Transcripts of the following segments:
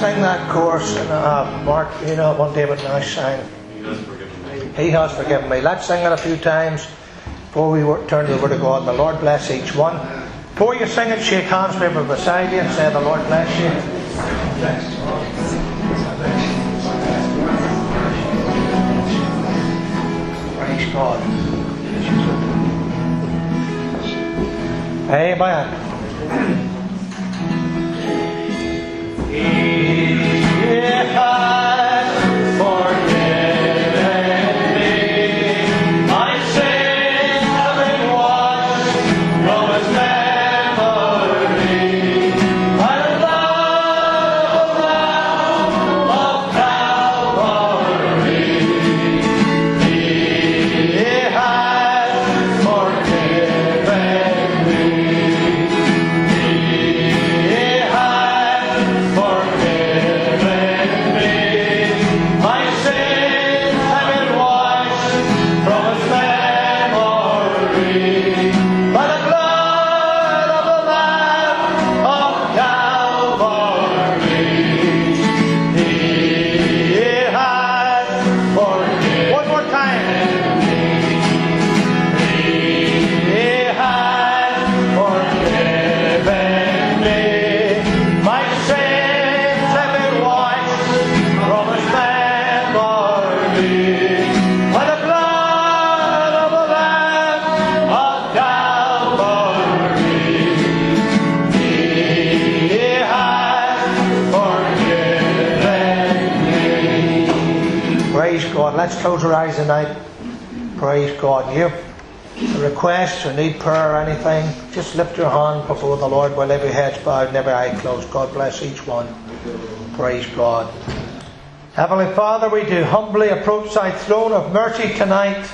sing that chorus. And, Mark, you know, one David Nash sang. He has forgiven me. Let's sing it a few times before we turn to the Word of God. The Lord bless each one. Before you sing it, shake hands with me beside you and say, the Lord bless you. Praise God. Amen. If I forgiven me, my sins have been washed from His memory by the blood of Calvary. He has forgiven me. Let's close our eyes tonight. Praise God. You have a request or need prayer or anything, just lift your hand before the Lord while every head's bowed and every eye closed. God bless each one. Praise God. Heavenly Father, we do humbly approach Thy throne of mercy tonight,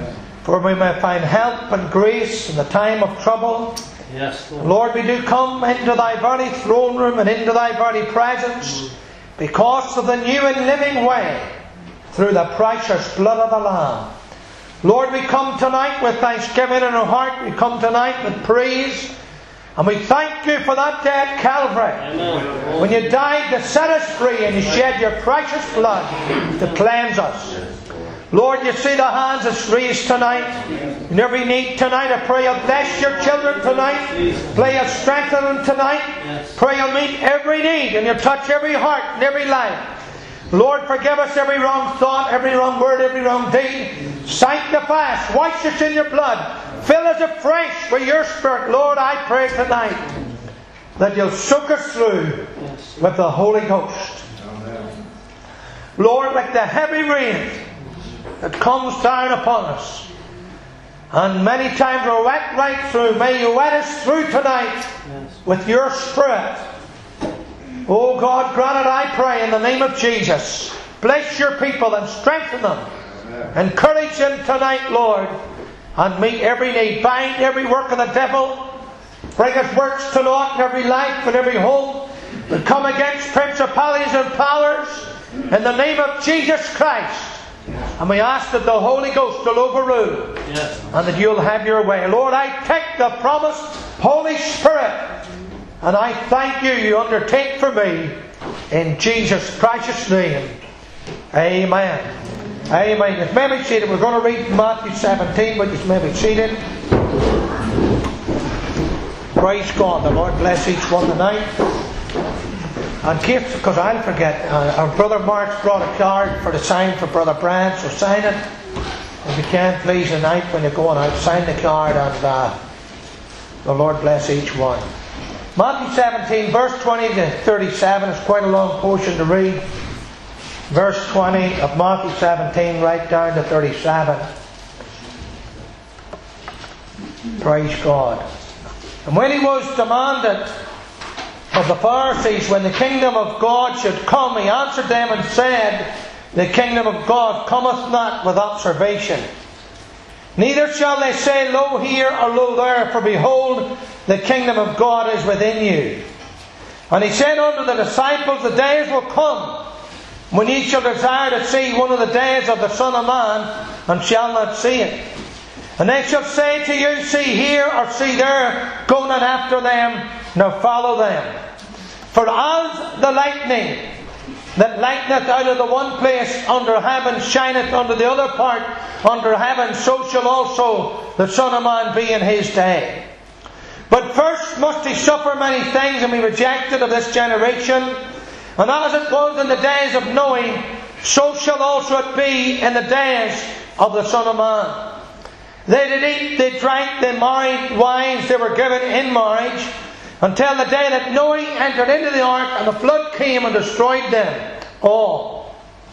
for we may find help and grace in the time of trouble. Yes, Lord. Lord, we do come into Thy very throne room and into Thy very presence because of the new and living way through the precious blood of the Lamb. Lord, we come tonight with thanksgiving in our heart. We come tonight with praise. And we thank You for that day at Calvary. Amen. When You died to set us free and You shed Your precious blood to cleanse us. Lord, You see the hands that's raised tonight. In every need tonight, I pray You'll bless Your children tonight. Pray You'll strengthen them tonight. Pray You'll meet every need and You'll touch every heart and every life. Lord, forgive us every wrong thought, every wrong word, every wrong deed. Sanctify us. Wash us in Your blood. Fill us afresh with Your Spirit. Lord, I pray tonight that You'll soak us through with the Holy Ghost. Lord, like the heavy rain that comes down upon us, and many times we're wet right through, may You wet us through tonight with Your Spirit. Oh God, grant it, I pray, in the name of Jesus. Bless Your people and strengthen them. Encourage them tonight, Lord, and meet every need. Bind every work of the devil. Bring His works to naught in every life and every home. We come against principalities and powers in the name of Jesus Christ. And we ask that the Holy Ghost will overrule and that You'll have Your way. Lord, I take the promised Holy Spirit and I thank You, You undertake for me. In Jesus' precious name. Amen. Amen. Just may be seated. We're going to read Matthew 17, but just may be seated. Praise God. The Lord bless each one tonight. And case, because I'll forget, our brother Mark's brought a card for the sign for Brother Brian, so sign it. If you can, please, tonight when you're going out, sign the card, and the Lord bless each one. Matthew 17, verse 20 to 37 is quite a long portion to read. Verse 20 of Matthew 17 right down to 37. Praise God. And when He was demanded of the Pharisees when the kingdom of God should come, He answered them and said, The kingdom of God cometh not with observation. Neither shall they say, Lo here or lo there, for behold, the kingdom of God is within you. And He said unto the disciples, The days will come when ye shall desire to see one of the days of the Son of Man, and shall not see it. And they shall say to you, See here or see there, go not after them, nor follow them. For as the lightning that lighteneth out of the one place under heaven shineth unto the other part under heaven, so shall also the Son of Man be in his day. But first must he suffer many things and be rejected of this generation. And as it was in the days of Noe, so shall also it be in the days of the Son of Man. They did eat, they drank, they married wives, they were given in marriage, until the day that Noe entered into the ark, and the flood came and destroyed them all.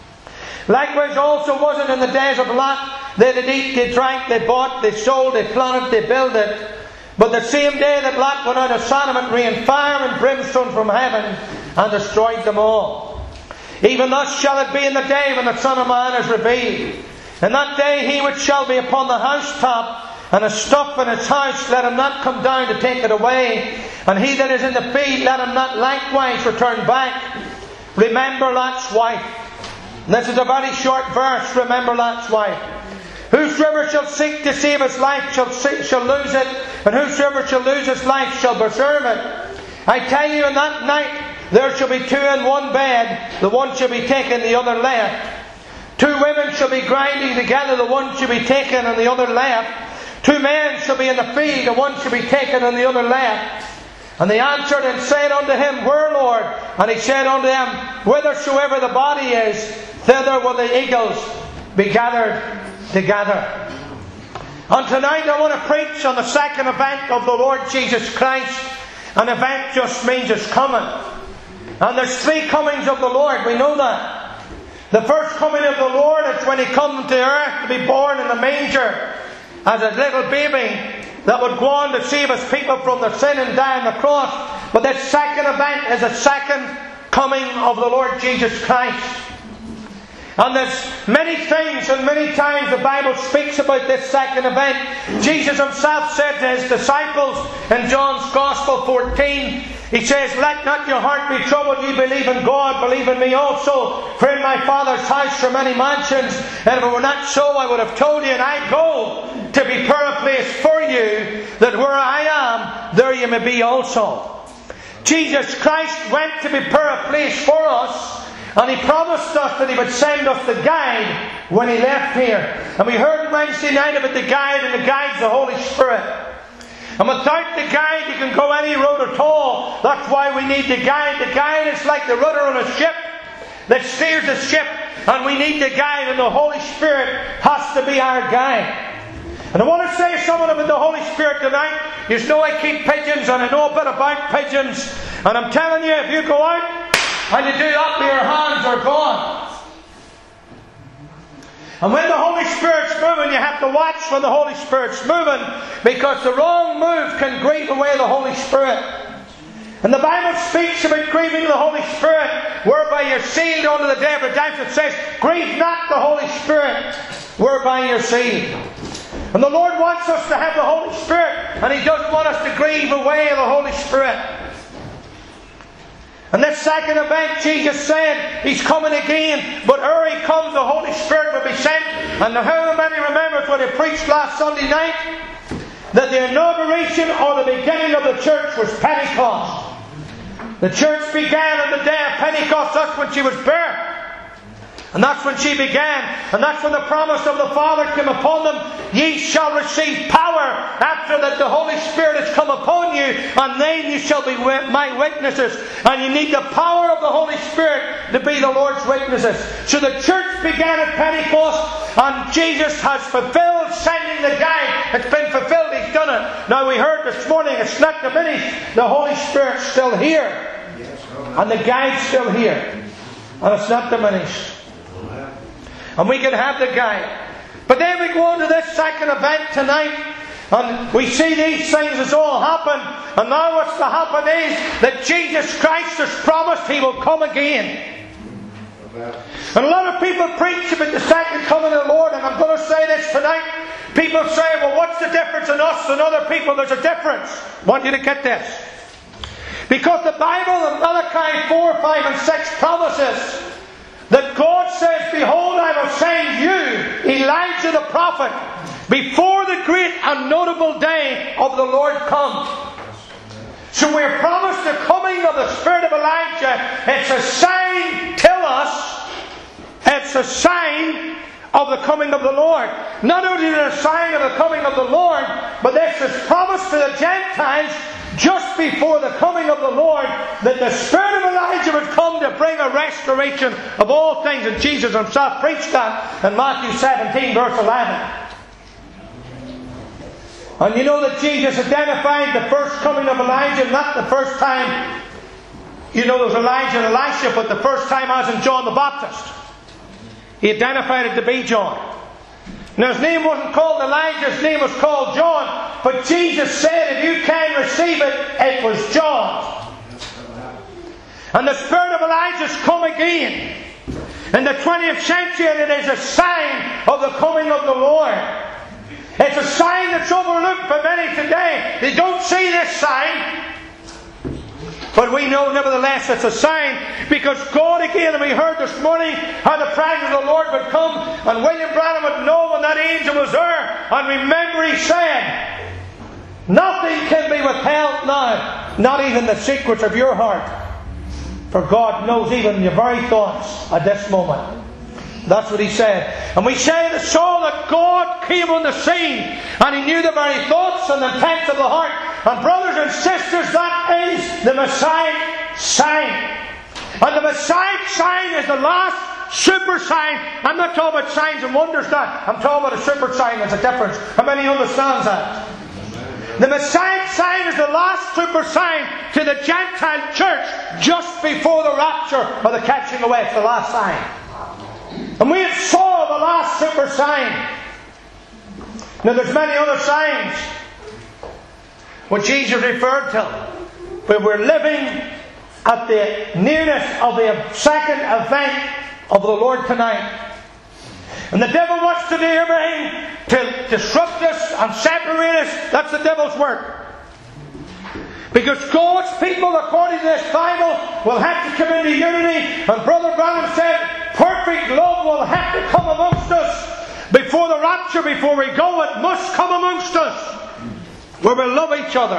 Likewise also was it in the days of Lot. They did eat, they drank, they bought, they sold, they planted, they builded. But the same day that Lot went out of Sodom, it rained fire and brimstone from heaven, and destroyed them all. Even thus shall it be in the day when the Son of Man is revealed. In that day he which shall be upon the housetop, and a stuff in his house, let him not come down to take it away. And he that is in the field, let him not likewise return back. Remember Lot's wife. And this is a very short verse. Remember Lot's wife. Whosoever shall seek to save his life shall lose it, and whosoever shall lose his life shall preserve it. I tell you, in that night there shall be two in one bed, the one shall be taken, the other left. Two women shall be grinding together, the one shall be taken and the other left. Two men shall be in the field, the one shall be taken and the other left. And they answered and said unto him, Where, Lord? And he said unto them, Whithersoever the body is, thither will the eagles be gathered together. And tonight I want to preach on the second event of the Lord Jesus Christ. An event just means it's coming. And there's three comings of the Lord, we know that. The first coming of the Lord is when He comes to earth to be born in the manger as a little baby that would go on to save His people from their sin and die on the cross. But this second event is the second coming of the Lord Jesus Christ. And there's many things and many times the Bible speaks about this second event. Jesus Himself said to His disciples in John's Gospel 14, He says, Let not your heart be troubled. You believe in God, believe in me also. For in my Father's house are many mansions. And if it were not so, I would have told you. And I go to prepare a place for you, that where I am, there you may be also. Jesus Christ went to prepare a place for us. And He promised us that He would send us the guide when He left here. And we heard Wednesday night about the guide, and the guide's the Holy Spirit. And without the guide, you can go any road at all. That's why we need the guide. The guide is like the rudder on a ship that steers the ship. And we need the guide, and the Holy Spirit has to be our guide. And I want to say something about the Holy Spirit tonight. You know I keep pigeons, and I know a bit about pigeons. And I'm telling you, if you go out and you do that, your hands are gone. And when the Holy Spirit's moving, you have to watch when the Holy Spirit's moving, because the wrong move can grieve away the Holy Spirit. And the Bible speaks about grieving the Holy Spirit, whereby you're sealed unto the day of redemption. It says, Grieve not the Holy Spirit, whereby you're sealed. And the Lord wants us to have the Holy Spirit, and He doesn't want us to grieve away the Holy Spirit. And this second event, Jesus said, He's coming again, but ere He comes, the Holy Spirit will be sent. And how many remembers what He preached last Sunday night? That the inauguration or the beginning of the church was Pentecost. The church began on the day of Pentecost. That's when she was birthed. And that's when she began. And that's when the promise of the Father came upon them. Ye shall receive power after that the Holy Spirit has come upon you. And then you shall be my witnesses. And you need the power of the Holy Spirit to be the Lord's witnesses. So the church began at Pentecost. And Jesus has fulfilled sending the guide. It's been fulfilled. He's done it. Now we heard this morning, it's not diminished. The Holy Spirit's still here. And the guide's still here. And it's not diminished. And we can have the guide. But then we go on to this second event tonight, and we see these things as all happen. And now what's to happen is that Jesus Christ has promised He will come again. And a lot of people preach about the second coming of the Lord, and I'm going to say this tonight. People say, well, what's the difference in us and other people? There's a difference. I want you to get this. Because the Bible in Malachi 4, 5 and 6 promises that God says, Behold, I will send you, Elijah the prophet, before the great and notable day of the Lord comes. So we're promised the coming of the Spirit of Elijah. It's a sign till us it's a sign of the coming of the Lord. Not only is it a sign of the coming of the Lord, but this is promised to the Gentiles just before the coming of the Lord, that the Spirit of Elijah would come to bring a restoration of all things. And Jesus Himself preached that in Matthew 17 verse 11. And you know that Jesus identified the first coming of Elijah, not the first time, you know, there was Elijah and Elisha, but the first time as in John the Baptist. He identified it to be John. Now his name wasn't called Elijah, his name was called John. But Jesus said, if you can receive it, it was John. And the Spirit of Elijah's come again. In the 20th century, it is a sign of the coming of the Lord. It's a sign that's overlooked by many today. They don't see this sign. But we know nevertheless it's a sign, because God again, and we heard this morning how the presence of the Lord would come, and William Branham would know when that angel was there. And remember, he said, nothing can be withheld now, not even the secrets of your heart, for God knows even your very thoughts at this moment. That's what he said. And we say the soul that God came on the scene, and He knew the very thoughts and intents of the heart. And brothers and sisters, that is the Messiah sign. And the Messiah sign is the last super sign. I'm not talking about signs and wonders now. I'm talking about a super sign. There's a difference. How many understands that? The Messiah sign is the last super sign to the Gentile church just before the rapture or the catching away. It's the last sign. And we have saw the last super sign. Now there's many other signs what Jesus referred to. But we're living at the nearness of the second event of the Lord tonight. And the devil wants to do everything to disrupt us and separate us. That's the devil's work. Because God's people, according to this Bible, will have to come into unity. And Brother Branham said, perfect love will have to come amongst us. Before the rapture, before we go, it must come amongst us. Where we love each other.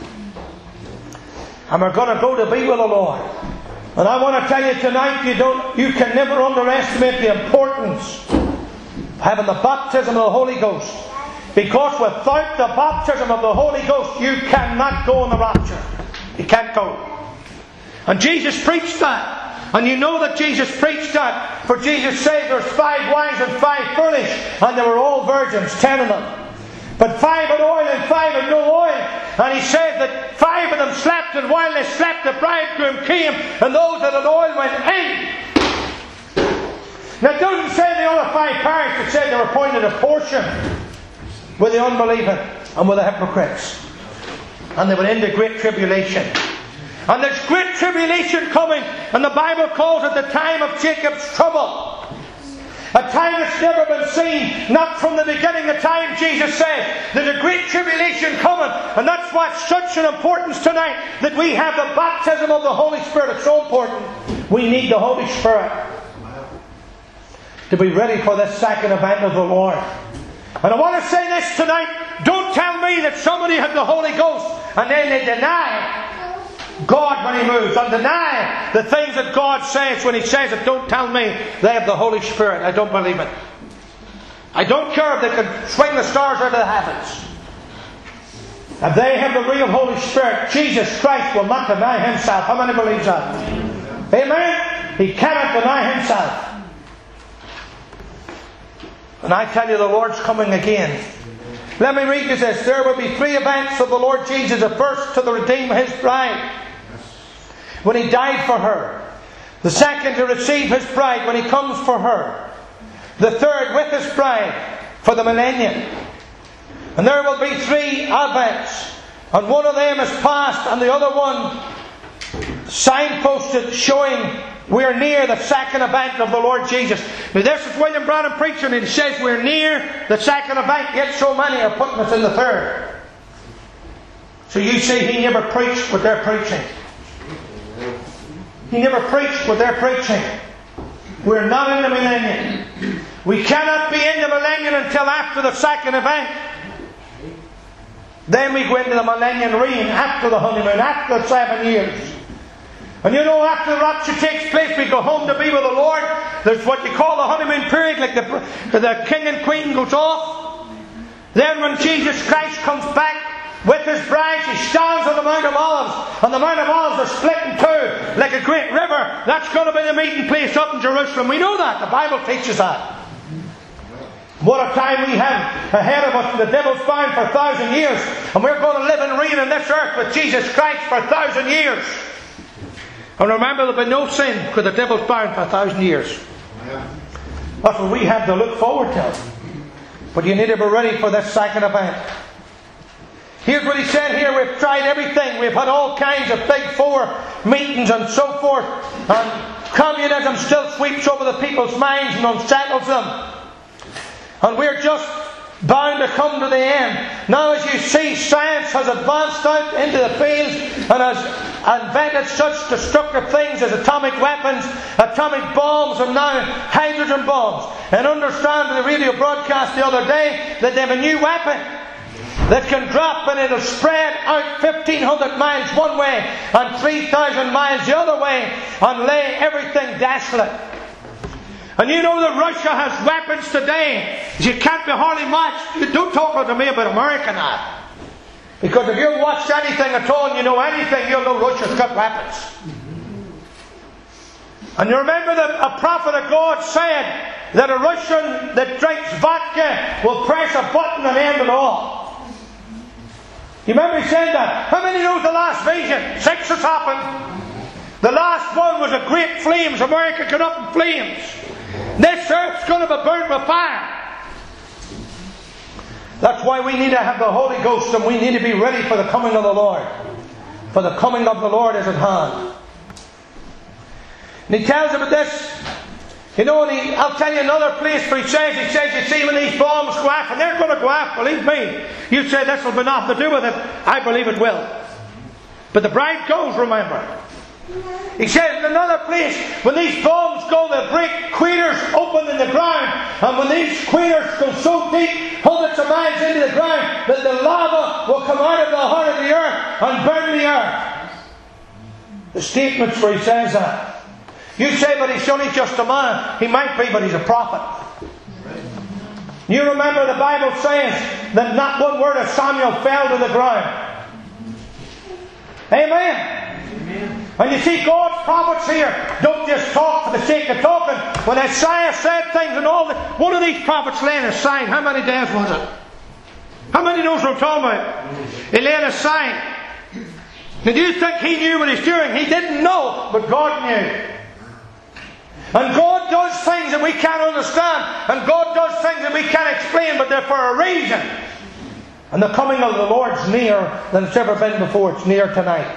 And we're going to go to be with the Lord. And I want to tell you tonight, you can never underestimate the importance of having the baptism of the Holy Ghost. Because without the baptism of the Holy Ghost, you cannot go in the rapture. You can't go. And Jesus preached that. And you know that Jesus preached that. For Jesus said there's 5 wise and 5 foolish. And they were all virgins, 10 of them. But 5 had oil and 5 had no oil. And He said that 5 of them slept. And while they slept, the bridegroom came. And those that had oil went in. Now it doesn't say the other 5 perished. It said they were appointed a portion with the unbelieving and with the hypocrites. And they went into great tribulation. And there's great tribulation coming. And the Bible calls it the time of Jacob's trouble. A time that's never been seen. Not from the beginning of time, Jesus said. There's a great tribulation coming. And that's what's such an importance tonight. That we have the baptism of the Holy Spirit. It's so important. We need the Holy Spirit to be ready for this second event of the Lord. And I want to say this tonight. Don't tell me that somebody had the Holy Ghost and then they deny God when He moves, and deny the things that God says when He says it. Don't tell me they have the Holy Spirit. I don't believe it. I don't care if they can swing the stars out of the heavens. If they have the real Holy Spirit, Jesus Christ will not deny Himself. How many believes that? Amen? He cannot deny Himself. And I tell you, the Lord's coming again. Let me read you this. There will be 3 events of the Lord Jesus. The first, to redeem His bride, when He died for her. The second, to receive His bride when He comes for her. The third, with His bride, for the millennium. And there will be 3 advents. And one of them is past, and the other one signposted, showing we're near the second event of the Lord Jesus. Now this is William Branham preaching, and he says we're near the second event, yet so many are putting us in the third. So you see, he never preached what they're preaching. He never preached what they're preaching. We're not in the millennium. We cannot be in the millennium until after the second event. Then we go into the millennium reign, after the honeymoon, after 7 years. And you know, after the rapture takes place, we go home to be with the Lord. There's what you call the honeymoon period, like the king and queen goes off. Then when Jesus Christ comes back with His bride, He stands on the Mount of Olives, and the Mount of Olives are split in two like a great river. That's going to be the meeting place up in Jerusalem. We know that. The Bible teaches that. What a time we have ahead of us. The devil's bound for 1,000 years, and we're going to live and reign on this earth with Jesus Christ for 1,000 years. And remember, there'll be no sin, because the devil's bound for 1,000 years. That's what we have to look forward to. But you need to be ready for this second event. Here's what he said here. We've tried everything. We've had all kinds of big four meetings and so forth. And communism still sweeps over the people's minds and unsettles them. And we're just bound to come to the end. Now, as you see, science has advanced out into the fields and has invented such destructive things as atomic weapons, atomic bombs, and now hydrogen bombs. And understand in the radio broadcast the other day that they have a new weapon that can drop and it'll spread out 1,500 miles one way and 3,000 miles the other way and lay everything desolate. And you know that Russia has weapons today. You can't be hardly matched. You don't talk to me about America now. Because if you've watched anything at all and you know anything, you'll know Russia's got weapons. And you remember that a prophet of God said that a Russian that drinks vodka will press a button and end it all. You remember he said that? How many knows the last vision? 6 has happened. The last one was a great flames. America got up in flames. This earth's going to be burnt with fire. That's why we need to have the Holy Ghost, and we need to be ready for the coming of the Lord. For the coming of the Lord is at hand. And he tells about this. You know, and I'll tell you another place where he says, you see, when these bombs go off, and they're going to go off, believe me. You say this will be nothing to do with it. I believe it will. But the bride goes, remember. He says in another place, when these bombs go, they'll break craters open in the ground. And when these craters go so deep, hundreds of miles into the ground, that the lava will come out of the heart of the earth and burn the earth. The statements where he says that. You say, but he's only just a man. He might be, but he's a prophet. You remember the Bible says that not one word of Samuel fell to the ground. Amen. And you see, God's prophets here don't just talk for the sake of talking. When Isaiah said things and all that, one of these prophets laying aside. How many days was it? How many knows what I'm talking about? He laid aside. Did you think he knew what he's doing? He didn't know, but God knew. And God does things that we can't understand. And God does things that we can't explain, but they're for a reason. And the coming of the Lord's nearer than it's ever been before. It's near tonight.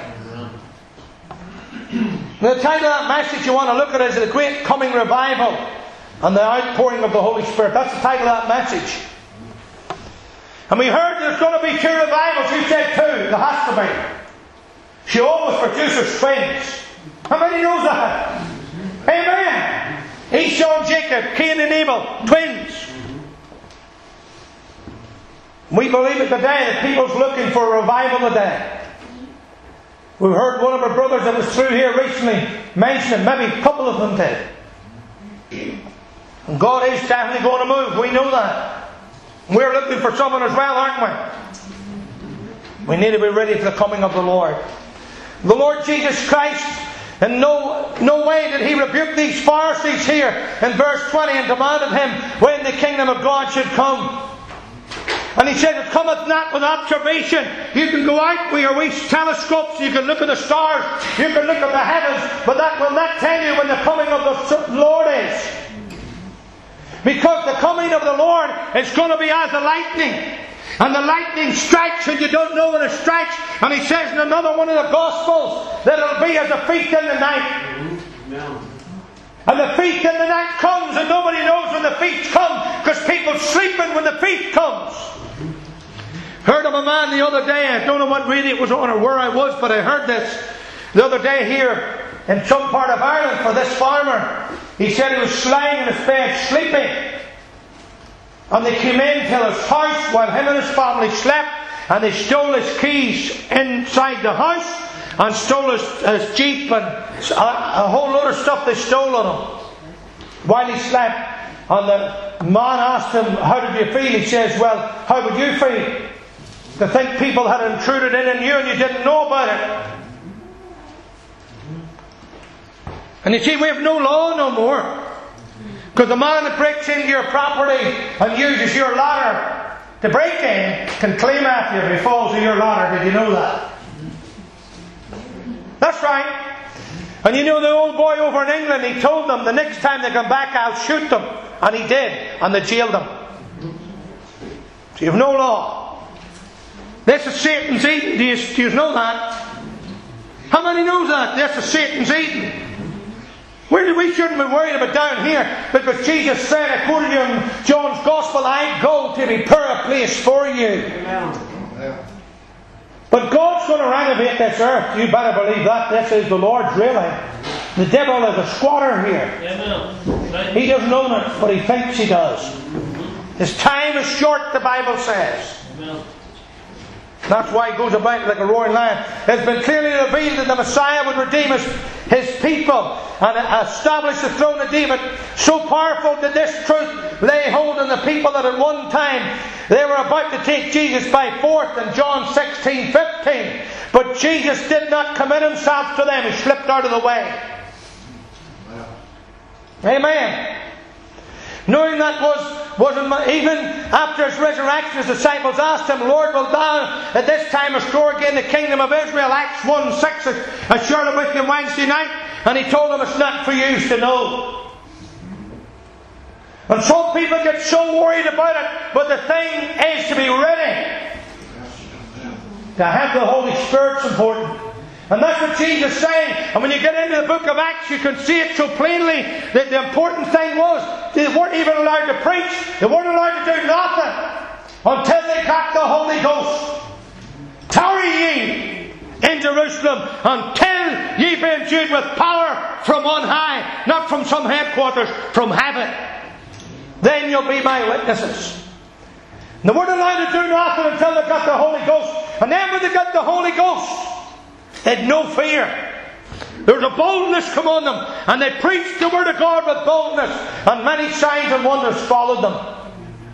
The title of that message you want to look at is The Great Coming Revival and the Outpouring of the Holy Spirit. That's the title of that message. And we heard there's going to be 2 revivals. You said 2. There has to be. She always produces twins. How many knows that? Amen. Esau and Jacob, Cain and Abel, twins. We believe it today that people's looking for a revival today. We heard one of our brothers that was through here recently mention it. Maybe a couple of them did. And God is definitely going to move. We know that. We're looking for someone as well, aren't we? We need to be ready for the coming of the Lord. The Lord Jesus Christ, in no way did He rebuke these Pharisees here in verse 20 and demanded him when the kingdom of God should come. And He said, it cometh not with observation. You can go out with your wee telescopes, you can look at the stars, you can look at the heavens, but that will not tell you when the coming of the Lord is. Because the coming of the Lord is going to be as the lightning. And the lightning strikes and you don't know when it strikes. And He says in another one of the Gospels that it'll be as a thief in the night. And the thief in the night comes and nobody knows when the thief comes, because people sleeping when the thief comes. Heard of a man the other day, I don't know what radio it was on or where I was, but I heard this the other day here in some part of Ireland for this farmer. He said he was lying in his bed sleeping. And they came in to his house while him and his family slept, and they stole his keys inside the house, and stole his jeep and a whole load of stuff they stole on him while he slept. And the man asked him, how did you feel? He says, well, how would you feel? To think people had intruded in on you and you didn't know about it. And you see, we have no law no more. Because the man that breaks into your property and uses your ladder to break in can claim after you if he falls to your ladder. Did you know that? That's right. And you know the old boy over in England, he told them the next time they come back I'll shoot them. And he did. And they jailed him. So you have no law. This is Satan's Eden. Do you know that? How many knows that? This is Satan's Eden. We shouldn't be worried about down here, because Jesus said, according to John's Gospel, I go to prepare a place for you. Amen. But God's going to renovate this earth. You better believe that. This is the Lord's really. The devil is a squatter here. Amen. He doesn't own it, but he thinks he does. His time is short, the Bible says. Amen. That's why he goes about like a roaring lion. It's been clearly revealed that the Messiah would redeem his people and establish the throne of David. So powerful did this truth lay hold on the people that at one time they were about to take Jesus by force in John 16:15. But Jesus did not commit himself to them. He slipped out of the way. Amen. Knowing that wasn't even after his resurrection, his disciples asked him, Lord, will thou at this time restore again the kingdom of Israel? Acts 1:6. I shared it with you Wednesday night, and he told them it's not for you to know. And some people get so worried about it, but the thing is to be ready. To have the Holy Spirit's important. And that's what Jesus is saying. And when you get into the book of Acts, you can see it so plainly that the important thing was they weren't even allowed to preach. They weren't allowed to do nothing until they got the Holy Ghost. Tarry ye in Jerusalem until ye be endued with power from on high, not from some headquarters, from heaven. Then you'll be my witnesses. And they weren't allowed to do nothing until they got the Holy Ghost. And then when they got the Holy Ghost, they had no fear. There was a boldness come on them, and they preached the Word of God with boldness, and many signs and wonders followed them.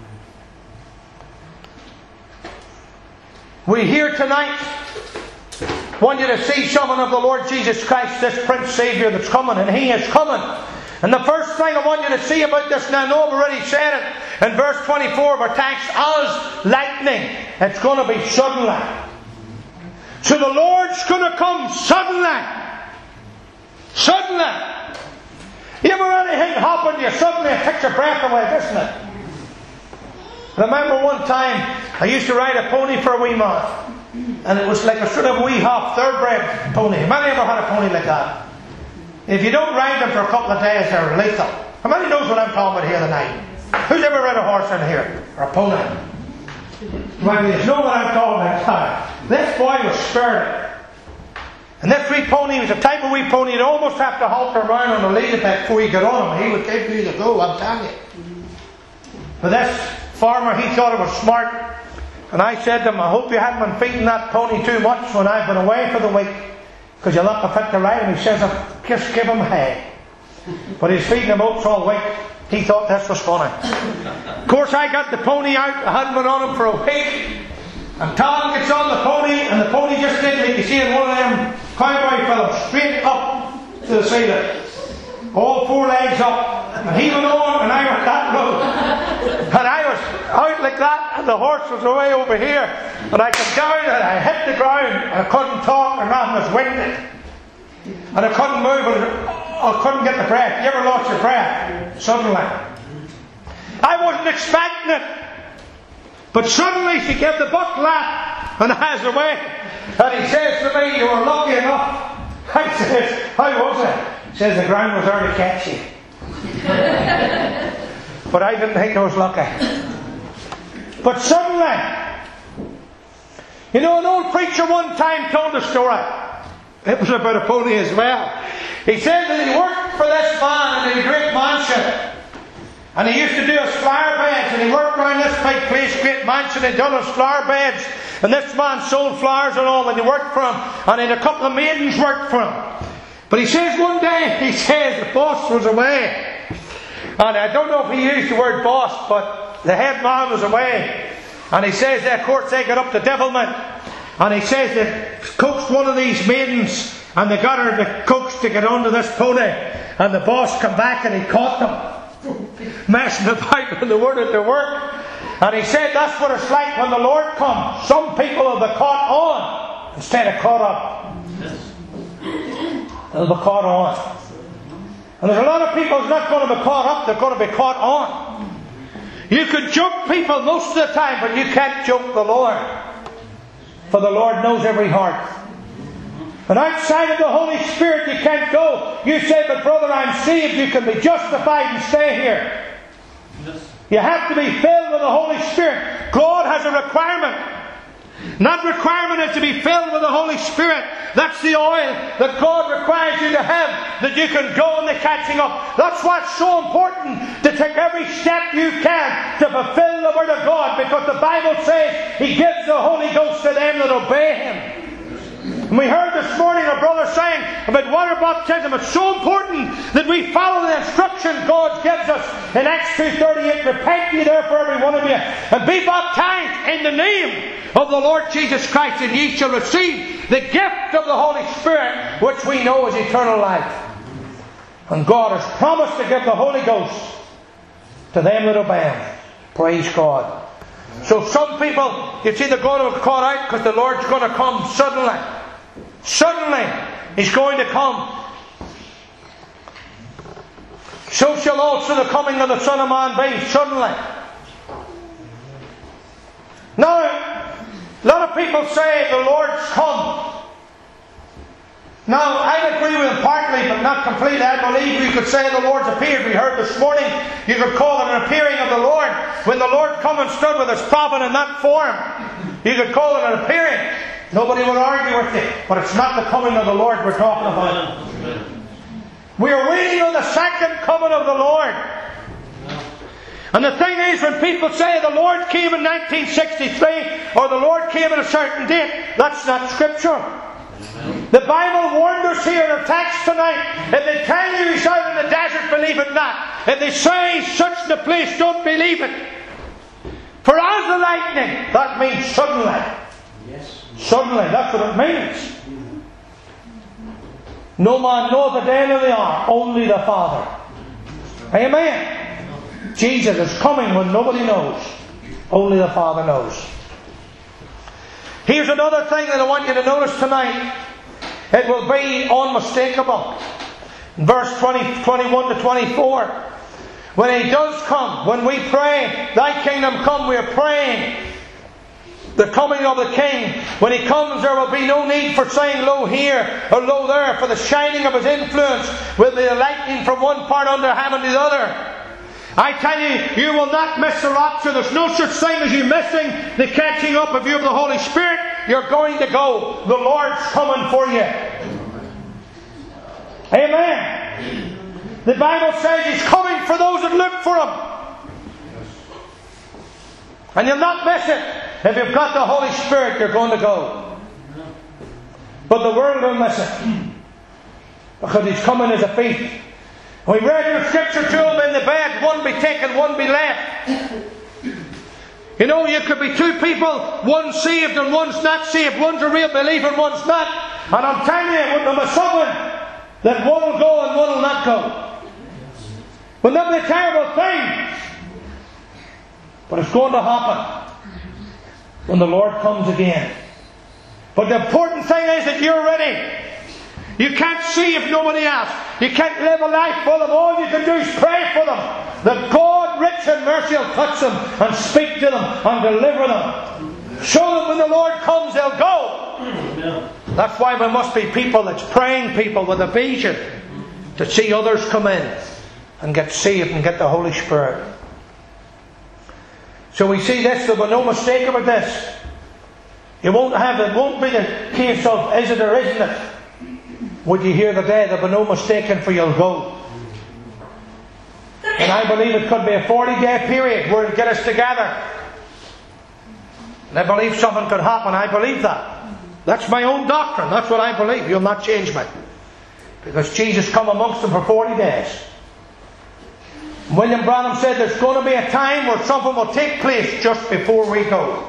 We here tonight want you to see something of the Lord Jesus Christ, this Prince Saviour that's coming, and He is coming. And the first thing I want you to see about this, now I know I've already said it, in verse 24 of our text, as lightning. It's going to be suddenly. So the Lord's going to come suddenly. Suddenly. You ever anything happen to you suddenly it takes your breath away, doesn't it? Remember one time I used to ride a pony for a wee man. And it was like a sort of wee half thoroughbred pony. How many ever had a pony like that? If you don't ride them for a couple of days, they're lethal. How many knows what I'm talking about here tonight? Who's ever ride a horse in here? Or a pony? Well, you know what I'm talking about. This boy was sturdy. And this wee pony was a type of wee pony you'd almost have to halter around on the lead a bit before you get on him. He would give you the go, I'm telling you. But this farmer, he thought it was smart. And I said to him, I hope you haven't been feeding that pony too much when I've been away for the week, because you'll not be fit to ride him. He says, just give him hay. But he's feeding him oats all week. He thought this was funny. Of course, I got the pony out. I hadn't been on him for a week. And Tom gets on the pony, and the pony just did like you see in one of them cowboy films, straight up to the ceiling. All four legs up. And he went on, and I went that road. And I was out like that, and the horse was away over here. And I came down, and I hit the ground, and I couldn't talk, or nothing, I was winded. And I couldn't move, and I couldn't get the breath. You ever lost your breath? Suddenly. I wasn't expecting it. But suddenly she gave the buck lap, and I was away. And he says to me, you were lucky enough. I says, how was it? He says, the ground was there to catch you. But I didn't think I was lucky. But suddenly, you know, an old preacher one time told a story. It was about a pony as well. He said that he worked for this man in a great mansion. And he used to do his flower beds, and he worked around this big place, great mansion, and done his flower beds. And this man sold flowers and all, and he worked for him. And then a couple of maidens worked for him. But he says one day, he says the boss was away. And I don't know if he used the word boss, but the head man was away. And he says, of course, they got up to devilment. And he says they coaxed one of these maidens, and they got her to coax to get onto this pony. And the boss come back and he caught them messing about when they weren't to work. And he said that's what it's like when the Lord comes. Some people will be caught on instead of caught up. They'll be caught on. And there's a lot of people who's not going to be caught up, they're going to be caught on. You can joke people most of the time, but you can't joke the Lord. For the Lord knows every heart. And outside of the Holy Spirit you can't go. You say, but brother, I'm saved. You can be justified and stay here. Yes. You have to be filled with the Holy Spirit. God has a requirement. That requirement is to be filled with the Holy Spirit. That's the oil that God requires you to have, that you can go in the catching up. That's why it's so important to take every step you can to fulfill the Word of God, because the Bible says He gives the Holy Ghost to them that obey Him. And we heard this morning a brother saying about water baptism. It's so important that we follow the instruction God gives us in Acts 2:38. Repent ye therefore every one of you, and be baptized in the name of the Lord Jesus Christ, and ye shall receive the gift of the Holy Spirit, which we know is eternal life. And God has promised to give the Holy Ghost to them that obey Him. Praise God. So some people, you see, they're going to be caught out because the Lord's going to come suddenly. Suddenly, He's going to come. So shall also the coming of the Son of Man be, suddenly. Now, a lot of people say the Lord's come. Now, I agree with them partly, but not completely. I believe you could say the Lord's appeared. We heard this morning, you could call it an appearing of the Lord. When the Lord come and stood with His prophet in that form, you could call it an appearing. Nobody would argue with you. But it's not the coming of the Lord we're talking about. We are waiting on the second coming of the Lord. And the thing is, when people say the Lord came in 1963 or the Lord came at a certain date, that's not Scripture. The Bible warned us here in our text tonight. If they tell you He's out in the desert, believe it not. If they say He's such in a place, don't believe it. For as the lightning, that means suddenly. Yes. Suddenly, that's what it means. No man knows the day nor the hour, only the Father. Amen. Jesus is coming when nobody knows. Only the Father knows. Here's another thing that I want you to notice tonight. It will be unmistakable. In verse 21 to 24. When He does come, when we pray, Thy kingdom come, we are praying the coming of the King. When He comes, there will be no need for saying, lo here or lo there, for the shining of His influence will be the lightning from one part under heaven to the other. I tell you, you will not miss the rapture. There's no such thing as you missing the catching up of you of the Holy Spirit. You're going to go. The Lord's coming for you. Amen. The Bible says He's coming for those that look for Him. And you'll not miss it. If you've got the Holy Spirit, you're going to go. But the world will miss it. Because He's coming as a thief. We read in the Scripture to them in the bed, one be taken, one be left. You know, you could be two people, one's saved and one's not saved. One's a real believer and one's not. And I'm telling you, there'll be someone that one will go and one will not go. Well, that'll be a terrible thing. But it's going to happen when the Lord comes again. But the important thing is that you're ready. You can't save nobody else. You can't live a life for them. All you can do is pray for them. That God, rich in mercy, will touch them and speak to them and deliver them. Show them when the Lord comes, they'll go. That's why we must be people that's praying people with a vision to see others come in and get saved and get the Holy Spirit. So we see this, there will be no mistake about this. It won't be the case of is it or isn't it. Would you hear the day, there'll be no mistaking for you'll go. And I believe it could be a 40-day period where it'll get us together. And I believe something could happen. I believe that. That's my own doctrine. That's what I believe. You'll not change me. Because Jesus come amongst them for 40 days. William Branham said there's going to be a time where something will take place just before we go.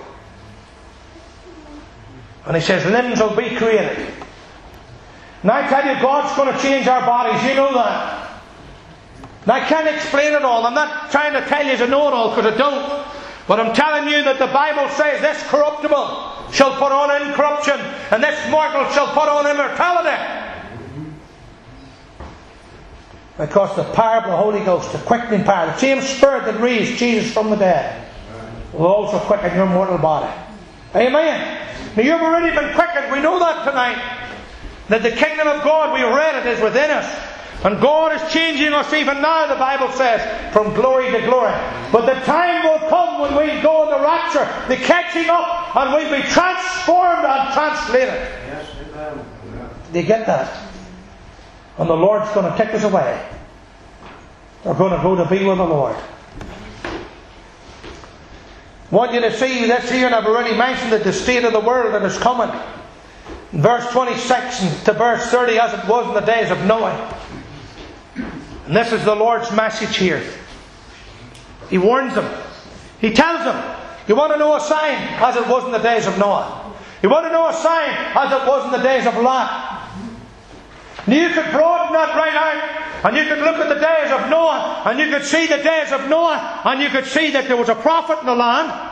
And he says limbs will be created. And I tell you, God's going to change our bodies. You know that. And I can't explain it all. I'm not trying to tell you to know it all, because I don't. But I'm telling you that the Bible says this corruptible shall put on incorruption, and this mortal shall put on immortality. Because the power of the Holy Ghost, the quickening power, the same Spirit that raised Jesus from the dead, will also quicken your mortal body. Amen. Now you've already been quickened. We know that tonight. That the kingdom of God, we read it, is within us. And God is changing us even now, the Bible says, from glory to glory. But the time will come when we go in the rapture, the catching up, and we'll be transformed and translated. Yes, amen. Do you get that? And the Lord's going to take us away. We're going to go to be with the Lord. I want you to see this here, and I've already mentioned it, the state of the world that is coming. In verse 26 to verse 30, as it was in the days of Noah. And this is the Lord's message here. He warns them. He tells them, you want to know a sign, as it was in the days of Noah. You want to know a sign, as it was in the days of Lot. Now you could broaden that right out, and you could look at the days of Noah, and you could see the days of Noah, and you could see that there was a prophet in the land.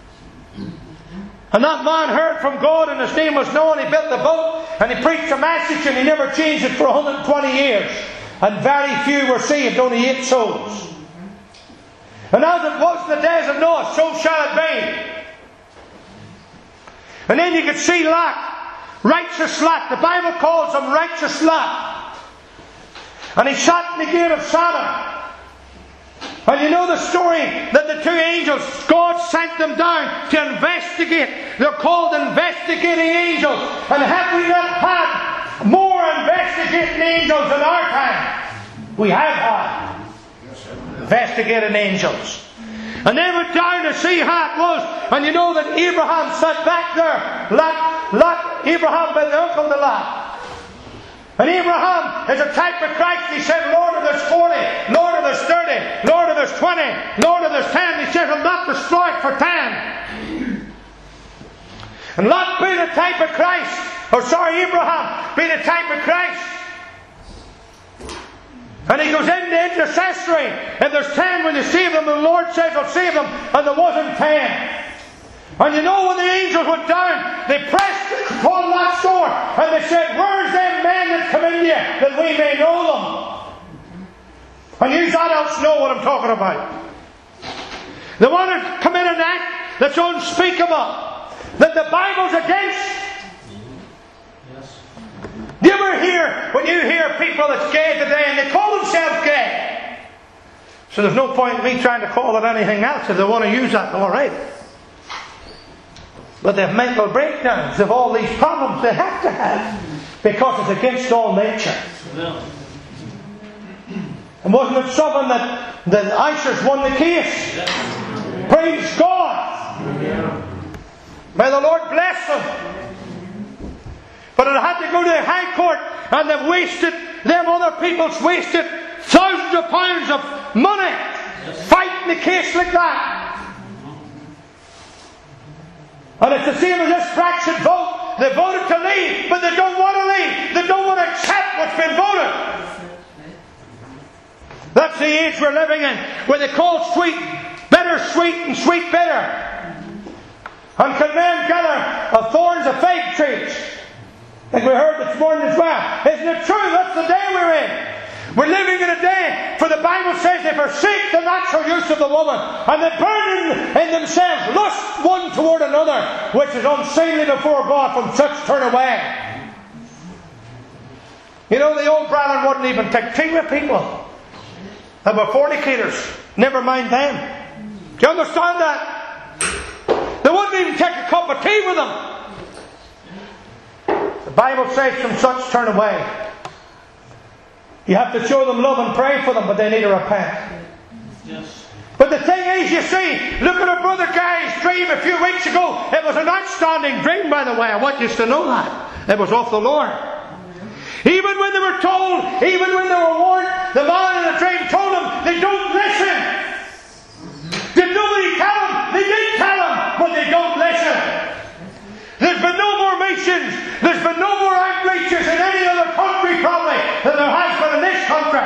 And that man heard from God, and his name was Noah, and he built the boat, and he preached a message, and he never changed it for 120 years. And very few were saved, only 8 souls. And as it was in the days of Noah, so shall it be. And then you could see Lot, righteous Lot. The Bible calls him righteous Lot. And he sat in the gate of Sodom. And you know the story that the 2 angels, God sent them down to investigate. They're called investigating angels. And have we not had more investigating angels in our time? We have had investigating angels. And they went down to see how it was. And you know that Abraham sat back there. Lot, Abraham being the uncle to Lot. And Abraham is a type of Christ. He said, Lord, if there's 40, Lord, if there's 30, Lord, if there's 20, Lord, if there's 10. He says, I'll not destroy it for 10. And Lot being a type of Christ, Abraham being a type of Christ. And he goes into intercessory. If there's 10, when you save them, the Lord says, I'll save them. And there wasn't 10. And you know when the angels went down, they pressed upon Lot's door, and they said, where's them men that come in here, that we may know them? And you adults know what I'm talking about. They want to commit an act that's unspeakable, that the Bible's against. Yes. Do you ever hear, when you hear people that's gay today, and they call themselves gay? So there's no point in me trying to call it anything else. If they want to use that, all right. But they have mental breakdowns. They have all these problems they have to have, because it's against all nature. Yeah. And wasn't it something that the Ishers won the case? Yeah. Praise God! Yeah. May the Lord bless them. But it had to go to the High Court, and they've wasted, them other people's wasted thousands of pounds of money fighting the case like that. And it's the same as this fraction vote. They voted to leave, but they don't want to leave. They don't want to accept what's been voted. That's the age we're living in, where they call sweet bitter sweet and sweet bitter. And can men gather of thorns of fig trees? Like we heard this morning as well. Isn't it true? That's the day we're in. We're living in a day, for the Bible says they forsake the natural use of the woman, and they burn in themselves lust one toward another, which is unseemly before God. From such turn away. You know, the old brethren wouldn't even take tea with people. They were fornicators. Never mind them. Do you understand that? They wouldn't even take a cup of tea with them. The Bible says from such turn away. You have to show them love and pray for them, but they need to repent. But the thing is, you see, look at our brother Guy's dream a few weeks ago. It was an outstanding dream, by the way. I want you to know that. It was of the Lord. Even when they were told, even when they were warned, the man in the dream told them, they don't listen. Did nobody tell them? They did tell them, but they don't listen. There's been no more missions. There's been no more outreaches in any other country probably than there has been in this country.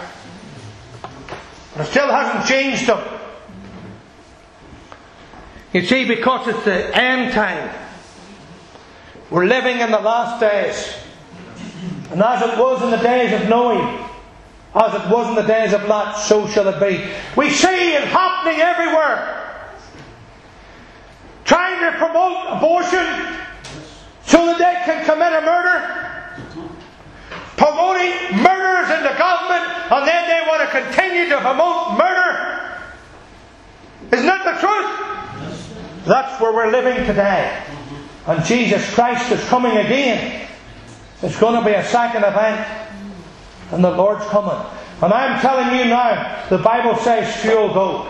It still hasn't changed them. You see, because it's the end time. We're living in the last days. And as it was in the days of Noah, as it was in the days of Lot, so shall it be. We see it happening everywhere. Trying to promote abortion so that they can commit a murder. Promoting murderers in the government, and then they want to continue to promote murder. Isn't that the truth? That's where we're living today. And Jesus Christ is coming again. It's going to be a second event. And the Lord's coming. And I'm telling you now, the Bible says fuel go.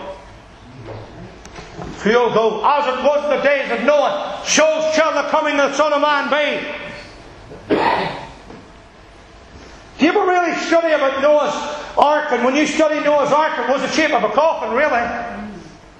Fuel go. As it was in the days of Noah, so shall the coming of the Son of Man be. Do you ever really study about Noah's Ark? And when you study Noah's Ark, it was the shape of a coffin, really.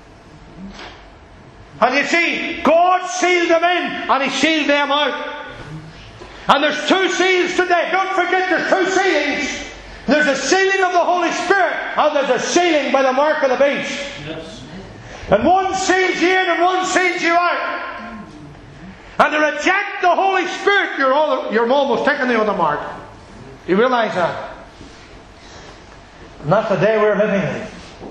And you see, God sealed them in, and He sealed them out. And there's two seals today. Don't forget there's two sealings. There's a sealing of the Holy Spirit, and there's a sealing by the mark of the beast. Yes. And one seals you in, and one seals you out. And to reject the Holy Spirit, you're almost taking the other mark. You realise that? And that's the day we're living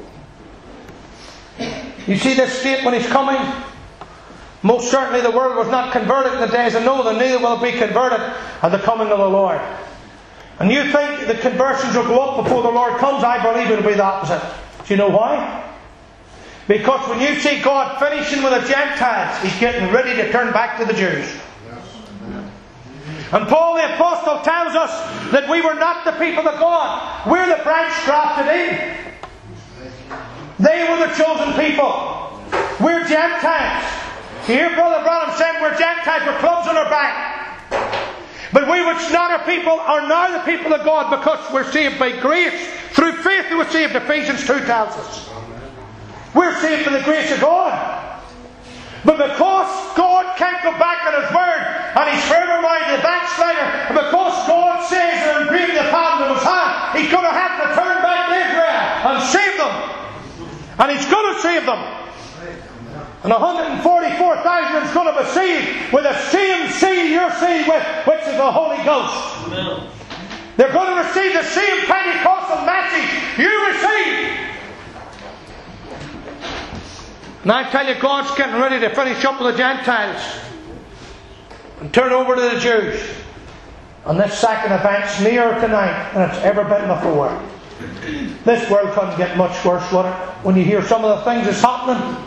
in. You see this state when He's coming? Most certainly the world was not converted in the days of Noah, and neither will it be converted at the coming of the Lord. And you think the conversions will go up before the Lord comes? I believe it will be the opposite. Do you know why? Because when you see God finishing with the Gentiles, He's getting ready to turn back to the Jews. And Paul the Apostle tells us that we were not the people of God. We're the branch grafted in. They were the chosen people. We're Gentiles. You hear Brother Branham saying we're Gentiles with clubs on our back. But we which not are people are now the people of God, because we're saved by grace. Through faith we were saved, Ephesians 2 tells us. We're saved by the grace of God. But because God can't go back on His word, and He's forever minded the backslider, and because God says they're engraved in the palm of His hand, He's going to have to turn back to Israel and save them. And He's going to save them. And 144,000 is going to be sealed with the same seal you're sealed with, which is the Holy Ghost. Amen. They're going to receive the same Pentecostal message you received. And I tell you, God's getting ready to finish up with the Gentiles and turn over to the Jews. And this second event's nearer tonight than it's ever been before. This world couldn't get much worse, would it? When you hear some of the things that's happening.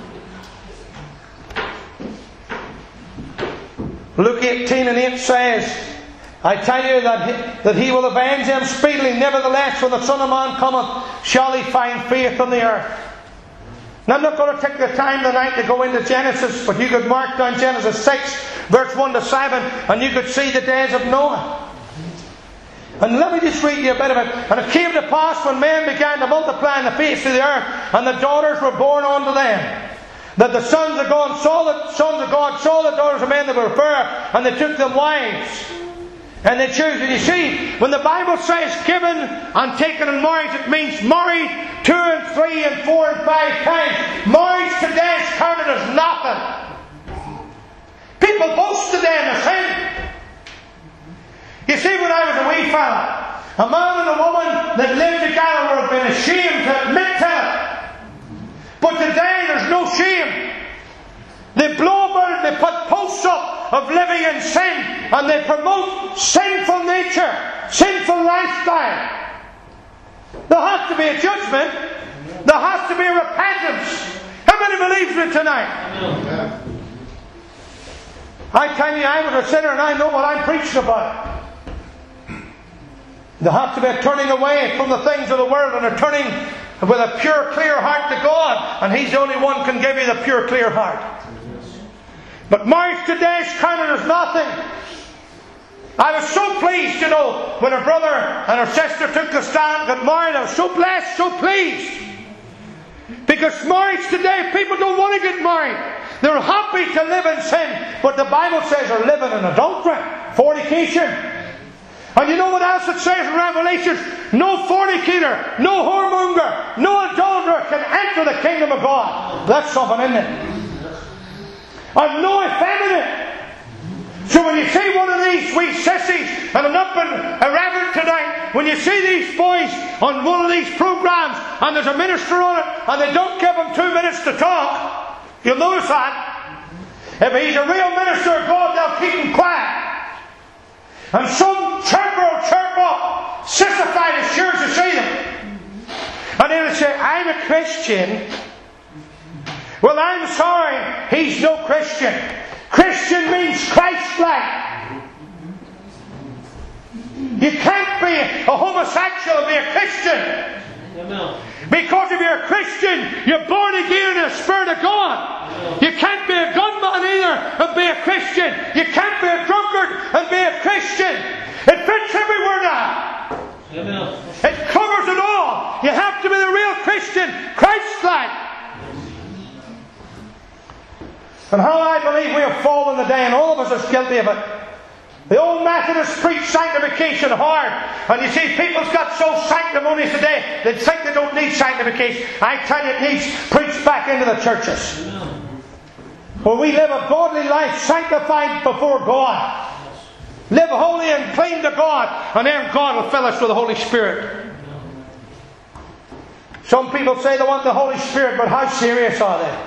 Luke 18:8 says, I tell you that he will avenge them speedily. Nevertheless, when the Son of Man cometh, shall He find faith on the earth. Now, I'm not going to take the time tonight to go into Genesis, but you could mark down Genesis 6, verse 1 to 7, and you could see the days of Noah. And let me just read you a bit of it. And it came to pass when men began to multiply in the face of the earth, and the daughters were born unto them, that the sons of God saw the daughters of men that were fair, and they took them wives. And they choose. And you see, when the Bible says given and taken in marriage, it means married 2 and 3 and 4 and 5 times. Marriage today is counted as nothing. People boast today in the sin. You see, when I was a wee fella, a man and a woman that lived together would have been ashamed to admit to it. But today there's no shame. They blow about it, they put posts up of living in sin, and they promote sinful nature, sinful lifestyle. There has to be a judgment. There has to be a repentance. How many believes it tonight? I tell you, I was a sinner and I know what I'm preaching about. There has to be a turning away from the things of the world and a turning with a pure, clear heart to God. And He's the only one can give you the pure, clear heart. But marriage today is counted as nothing. I was so pleased, when her brother and her sister took the stand and got married. I was so blessed, so pleased. Because marriage today, people don't want to get married. They're happy to live in sin. But the Bible says they're living in adultery, fornication. And you know what else it says in Revelation? No fornicator, no whoremonger, no adulterer can enter the kingdom of God. That's something, isn't it? And no effeminate. So when you see one of these wee sissies, and I'm not being irreverent tonight, when you see these boys on one of these programs, and there's a minister on it, and they don't give them 2 minutes to talk, you'll notice that. If he's a real minister of God, they'll keep him quiet. And some chirper will chirp up, sissified as sure as you see them. And they'll say, I'm a Christian. Well, I'm sorry, he's no Christian. Christian means Christ-like. You can't be a homosexual and be a Christian. Because if you're a Christian, you're born again in the Spirit of God. You can't be a gunman either and be a Christian. You can't be a drunkard and be a Christian. It fits everywhere now. It covers it all. You have to be the real Christian, Christ-like. And how I believe we have fallen today, and all of us are guilty of it. The old Methodists preach sanctification hard. And you see, people's got so sanctimonious today, they think they don't need sanctification. I tell you, it needs preached back into the churches. Where we live a godly life, sanctified before God. Live holy and clean to God, and then God will fill us with the Holy Spirit. Some people say they want the Holy Spirit, but how serious are they?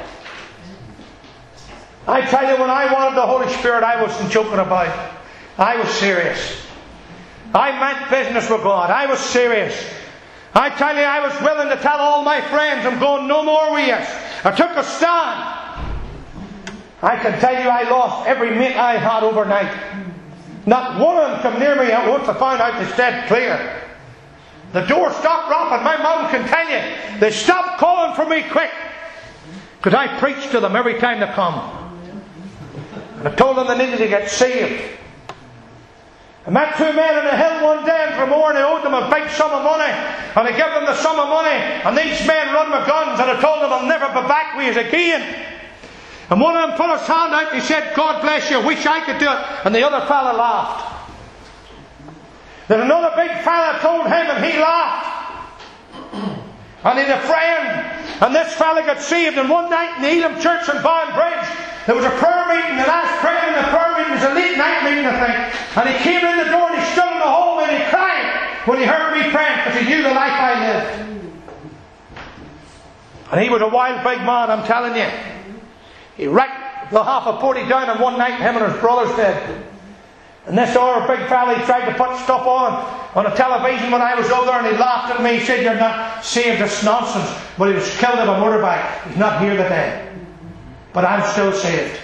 I tell you, when I wanted the Holy Spirit, I wasn't joking about it. I was serious. I meant business with God. I was serious. I tell you, I was willing to tell all my friends, I'm going no more with you. I took a stand. I can tell you, I lost every mate I had overnight. Not one of them come near me once I found out they stayed clear. The door stopped rapping. My mum can tell you, they stopped calling for me quick. Because I preached to them every time they come. And I told them they needed to get saved. I met 2 men on a hill one day in Dromore, and I owed them a big sum of money. And I gave them the sum of money, and these men run with guns, and I told them I'll never be back with you again. And one of them put his hand out and he said, God bless you, wish I could do it. And the other fella laughed. Then another big fella told him, and he laughed. And he had a friend, and this fella got saved. And one night in the Elim Church in Boundbridge, there was a prayer meeting. The last prayer in the prayer meeting was a late night meeting, I think. And he came in the door and he stood in the hallway and he cried when he heard me praying, because he knew the life I lived. And he was a wild big man, I'm telling you. He wrecked the half of 40 down in one night, him and his brothers did. And this other big fella, he tried to put stuff on a television when I was over there, and he laughed at me. He said, you're not saved, it's nonsense. But he was killed in a motorbike. He's not here today. But I'm still saved.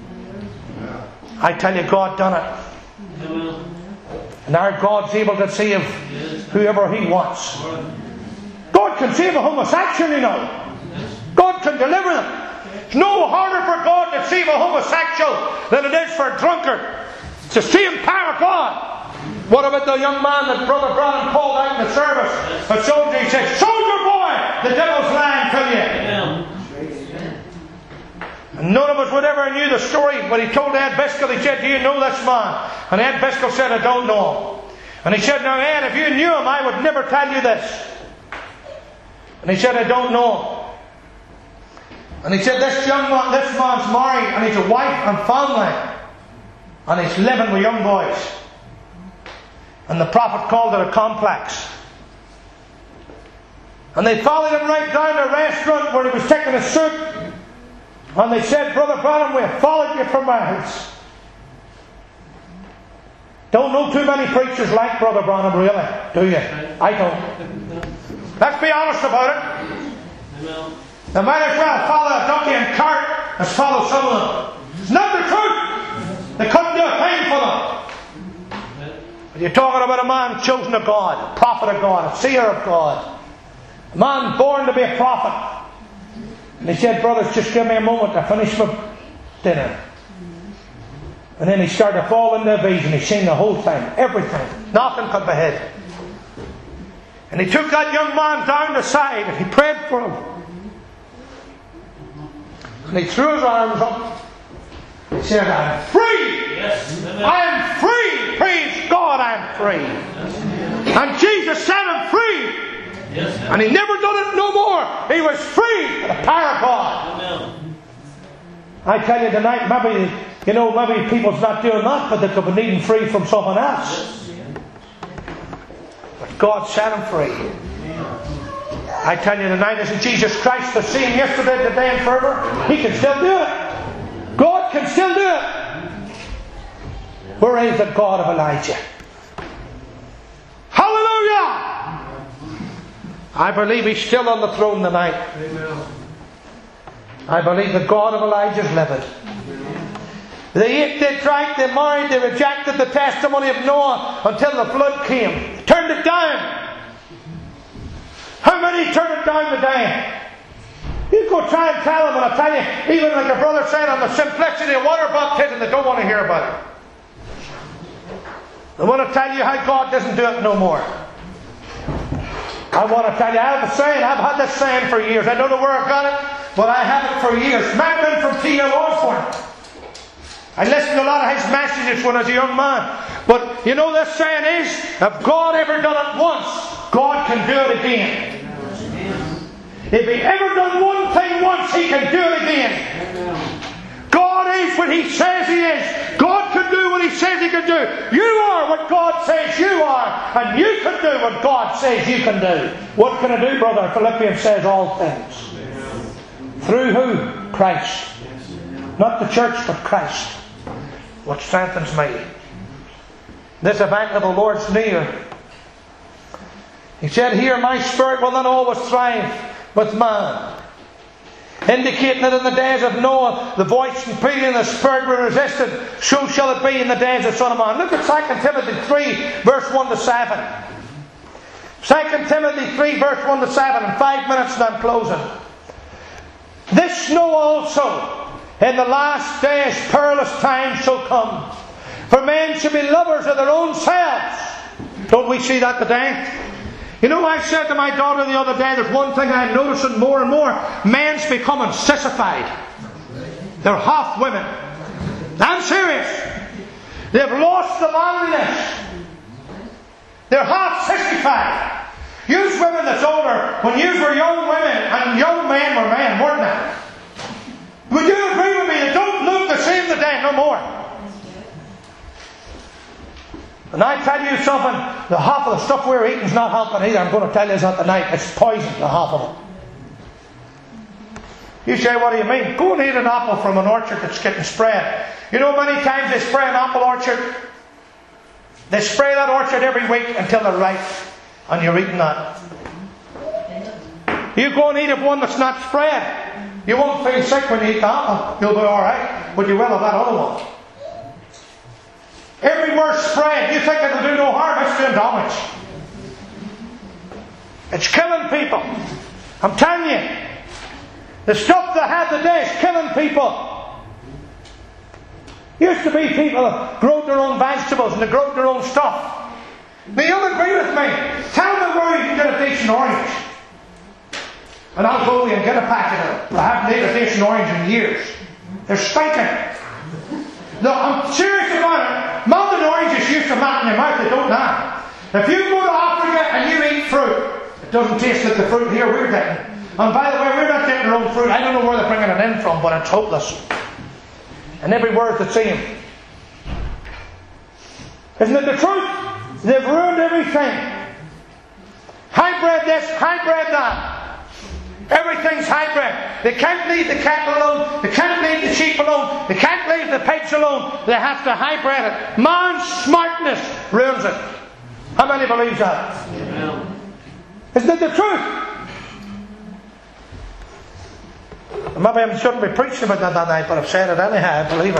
I tell you, God done it. And our God's able to save whoever He wants. God can save a homosexual, you know. God can deliver them. It's no harder for God to save a homosexual than it is for a drunkard. It's the same power of God. What about the young man that Brother Branham called out in the service? A soldier, he said, soldier boy, the devil's lying to you. And none of us would ever knew the story, but he told Ed Biscoe, he said, do you know this man? And Ed Biscoe said, I don't know him. And he said, now Ed, if you knew him, I would never tell you this. And he said, I don't know him. And he said, this man's married, and he's a wife and family. And he's living with young boys. And the prophet called it a complex. And they followed him right down to a restaurant where he was taking a soup. And they said, Brother Branham, we have followed you for miles. Don't know too many preachers like Brother Branham, really, do you? I don't. Let's be honest about it. They might as well follow a donkey and cart as follow some of them. It's not the truth. They couldn't do a thing for them. But you're talking about a man chosen of God, a prophet of God, a seer of God. A man born to be a prophet. And he said, brothers, just give me a moment to finish my dinner. And then he started to fall into a vision. He seen the whole thing, everything. Nothing could be hid. And he took that young man down the side and he prayed for him. And he threw his arms up. He said, I'm free! Yes. I am free! Praise God, I am free! And Jesus set him free! Yes. And he never done it no more. He was free by the power of God. Amen. I tell you tonight, maybe people's not doing that, but they could be needing free from someone else. But God set him free. I tell you tonight, isn't Jesus Christ the same yesterday, today, and forever? He can still do it. God can still do it. Where is the God of Elijah? Hallelujah! I believe He's still on the throne tonight. Amen. I believe the God of Elijah is living. They ate, they drank, they married, they rejected the testimony of Noah until the flood came. They turned it down. How many turned it down today? You go try and tell them, and I tell you, even like the brother said on the simplicity of water baptism, they don't want to hear about it. They want to tell you how God doesn't do it no more. I want to tell you, I have a saying, I've had this saying for years. I don't know where I got it, but I have it for years. Might have been from T.L. Osborne. I listened to a lot of his messages when I was a young man. But you know this saying is, if God ever done it once, God can do it again. If He ever done one thing once, He can do it again. God is what He says He is. God can do what He says He can do. You are what God says you are. And you can do what God says you can do. What can I do, brother? Philippians says all things. Through who? Christ. Not the church, but Christ. What strengthens me. This event of the Lord's near. He said here, my spirit will not always thrive with man. Indicating that in the days of Noah, the voice and pleading of the Spirit were resisted, so shall it be in the days of the Son of Man. Look at 2 Timothy 3, verse 1 to 7. 2 Timothy 3, verse 1 to 7, in 5 minutes and I'm closing. This know also, in the last days perilous times shall come. For men shall be lovers of their own selves. Don't we see that today? You know, I said to my daughter the other day, there's one thing I'm noticing more and more. Men's becoming sissified. They're half women. I'm serious. They've lost the manliness. They're half sissified. Use women that's older, when you were young women and young men were men, weren't they? Would you agree with me? They don't look the same today no more. And I tell you something, the half of the stuff we're eating is not helping either. I'm going to tell you that tonight. It's poison, the half of it. You say, what do you mean? Go and eat an apple from an orchard that's getting sprayed. You know many times they spray an apple orchard? They spray that orchard every week until they're ripe. And you're eating that. You go and eat one that's not sprayed. You won't feel sick when you eat the apple. You'll be alright. But you will have that other one. Everywhere sprayed. You think it'll do no harm? It's doing damage. It's killing people. I'm telling you. The stuff they have today is killing people. Used to be people that growed their own vegetables and they growed their own stuff. Now you'll agree with me. Tell me where you can get a decent orange. And I'll go and get a packet of them. I haven't eaten a decent orange in years. They're stinking. No, I'm serious about it. Mountain oranges used to melt in your mouth, they don't now. If you go to Africa and you eat fruit, it doesn't taste like the fruit here we're getting. And by the way, we're not getting our own fruit. I don't know where they're bringing it in from, but it's hopeless. And every word's the same. Isn't it the truth? They've ruined everything. Hybrid this, hybrid that. Everything's hybrid. They can't leave the cattle alone. They can't leave the sheep alone. They can't leave the pigs alone. They have to hybrid it. Man's smartness ruins it. How many believe that? Amen. Isn't it the truth? Maybe I shouldn't be preaching about that night, but I've said it anyhow. I believe it.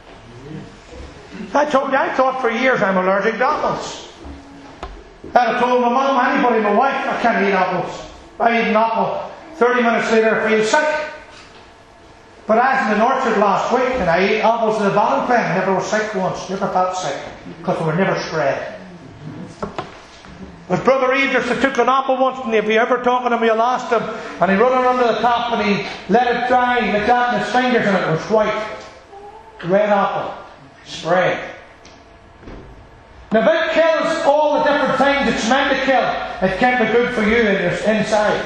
I told you, I thought for years I'm allergic to apples. I'd have told my mum, anybody, my wife, I can't eat apples. I eat an apple, 30 minutes later I feel sick. But I was in an orchard last week and I ate apples in the Valentine. Never was sick once, never felt sick, because they were never spread. With Brother Idris, I took an apple once, and if you ever talking to him, you'll ask him, and he run it under the top and he let it dry like that in his fingers, and it was white. Red apple. Spread. Now if it kills all the different things it's meant to kill, it can't be good for you inside.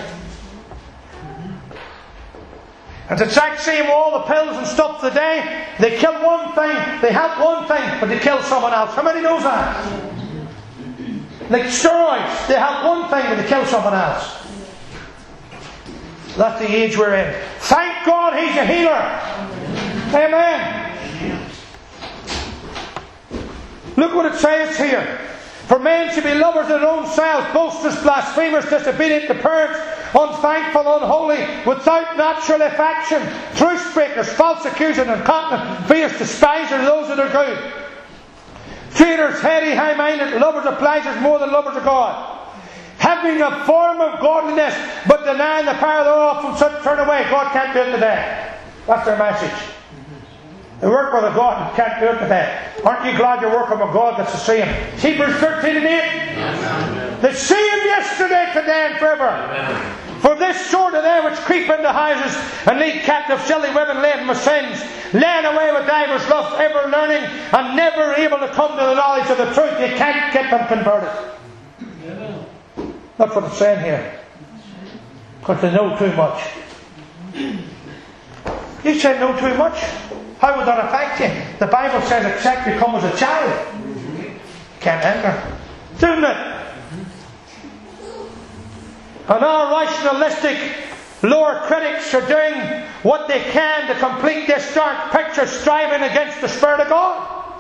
And it's actually all the pills and stuff today, they kill one thing, they help one thing, but they kill someone else. How many knows that? Like steroids, they help one thing, but they kill someone else. That's the age we're in. Thank God He's a healer. Amen. Look what it says here. For men should be lovers of their own selves, boasters, blasphemers, disobedient to parents, unthankful, unholy, without natural affection, truce breakers, false accusers, incontinent, fierce, despisers of those that are good. Traitors, heady, high-minded, lovers of pleasures more than lovers of God. Having a form of godliness, but denying the power thereof, from such turn away. God can't do it today. That's their message. They work with a God who can't do it today. Aren't you glad you're working with God that's the same? Hebrews 13 and 8. Yes. The same yesterday, today, and forever. Amen. For this sort of they which creep into houses and lead captive silly women laden with sins, laying away with divers lusts, ever learning and never able to come to the knowledge of the truth. You can't get them converted. Amen. That's what it's saying here. Because they know too much. You say know too much? How would that affect you? The Bible says except you come as a child, you can't enter. Doesn't it? And our rationalistic lower critics are doing what they can to complete this dark picture, striving against the Spirit of God.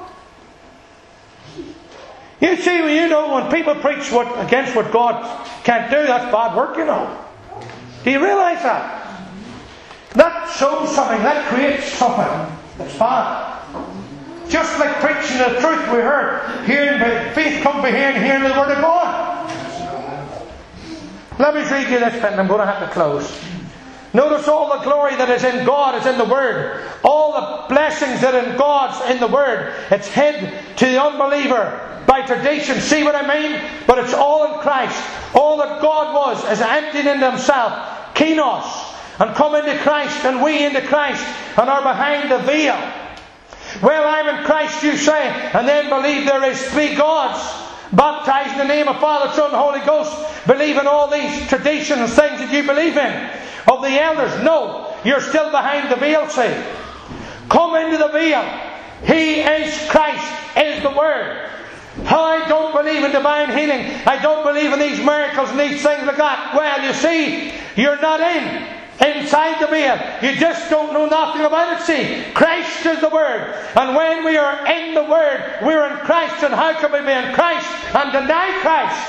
You see, when people preach against what God can't do, that's bad work, you know. Do you realise that? That shows something, that creates something that's bad. Just like preaching the truth we heard, hearing by faith come by hearing, hearing the Word of God. Let me read you this bit and I'm going to have to close. Notice all the glory that is in God is in the Word. All the blessings that are in God's in the Word. It's hid to the unbeliever by tradition. See what I mean? But it's all in Christ. All that God was is emptied into Himself. Kenos. And come into Christ, and we into Christ, and are behind the veil. Well, I'm in Christ, you say, and then believe there is three gods. Baptized in the name of Father, Son, and Holy Ghost. Believe in all these traditions and things that you believe in. Of the elders, no. You're still behind the veil, see. Come into the veil. He is Christ, is the Word. I don't believe in divine healing. I don't believe in these miracles and these things like that. Well, you see, you're not inside the veil. You just don't know nothing about it. See, Christ is the Word. And when we are in the Word, we're in Christ. And how can we be in Christ and deny Christ?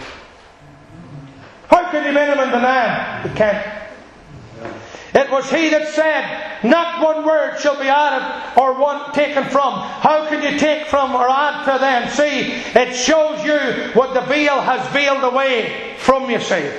How can you be in Him and deny Him? You can't. It was He that said, not one word shall be added or one taken from. How can you take from or add to them? See, it shows you what the veil has veiled away from you, see.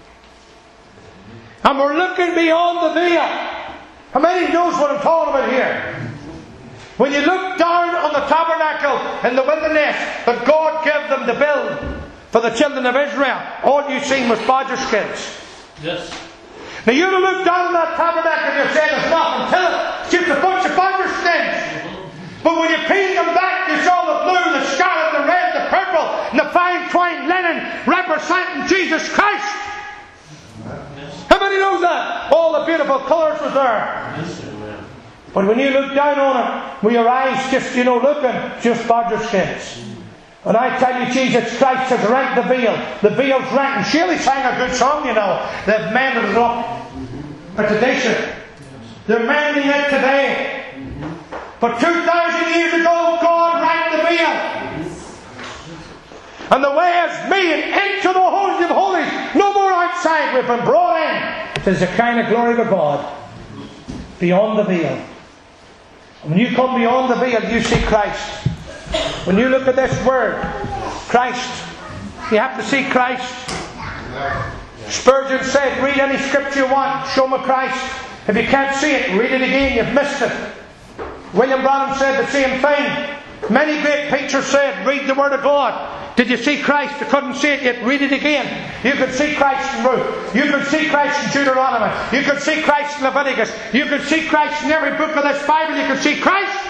And we're looking beyond the veil. How many knows what I'm talking about here? When you look down on the tabernacle in the wilderness that God gave them to build for the children of Israel, all you seen was badger skins. Yes. Now you look down on that tabernacle and you're saying there's nothing to it. It's just a bunch of badger skins. But when you peeled them back, you saw the blue, the scarlet, the red, the purple, and the fine twined linen representing Jesus Christ. How many knows that? All the beautiful colours was there. But when you look down on it, with your eyes just, looking, just badger skins. And I tell you, Jesus Christ has rent the veil. The veil's rent. And Shirley sang a good song, They've mended it up. A tradition. They're mending it today. But 2,000 years ago, God rent the veil. And the way is being into the Holy of Holies. No more outside. We've been brought in. There's a kind of glory of God. Beyond the veil. And when you come beyond the veil, you see Christ. When you look at this Word, Christ. You have to see Christ. Spurgeon said, read any scripture you want, show me Christ. If you can't see it, read it again, you've missed it. William Branham said the same thing. Many great preachers said, read the Word of God. Did you see Christ? You couldn't see it yet. Read it again. You could see Christ in Ruth. You could see Christ in Deuteronomy. You could see Christ in Leviticus. You could see Christ in every book of this Bible. You could see Christ.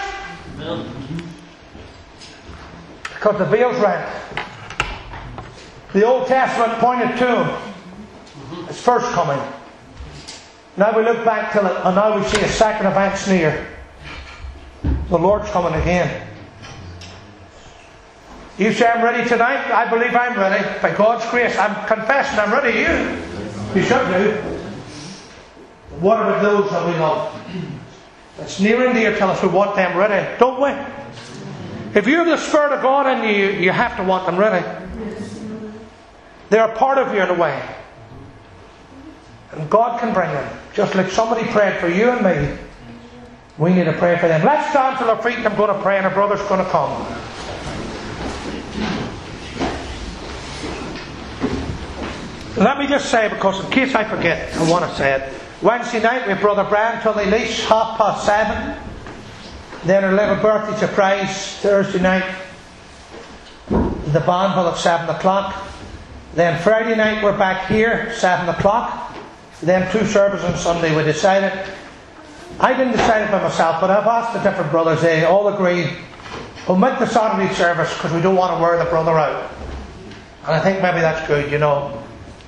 Because the veil's rent. The Old Testament pointed to Him. His first coming. Now we look back till it, and now we see a second event's near. The Lord's coming again. You say, I'm ready tonight? I believe I'm ready. By God's grace, I'm confessing I'm ready. You should do. What about those that we love? It's near and dear to us. We want them ready, don't we? If you have the Spirit of God in you, you have to want them ready. They're a part of you in a way. And God can bring them. Just like somebody prayed for you and me. We need to pray for them. Let's stand to our feet. I'm going to pray and our brother's going to come. Let me just say, because in case I forget, I want to say it. Wednesday night we have Brother Brian till the lease, 7:30. Then our little birthday surprise Thursday night. The band will at 7 o'clock. Then Friday night we're back here, 7 o'clock. Then 2 services on Sunday we decided. I didn't decide it by myself, but I've asked the different brothers, they all agreed. Omit the Saturday service because we don't want to wear the brother out. And I think maybe that's good, you know.